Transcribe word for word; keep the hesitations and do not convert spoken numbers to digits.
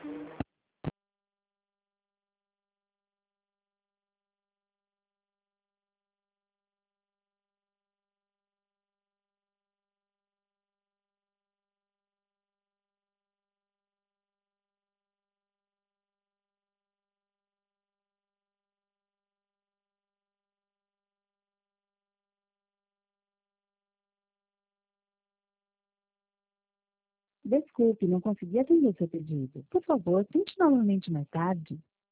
Desculpe, não consegui atender seu pedido. Por favor, tente novamente mais tarde.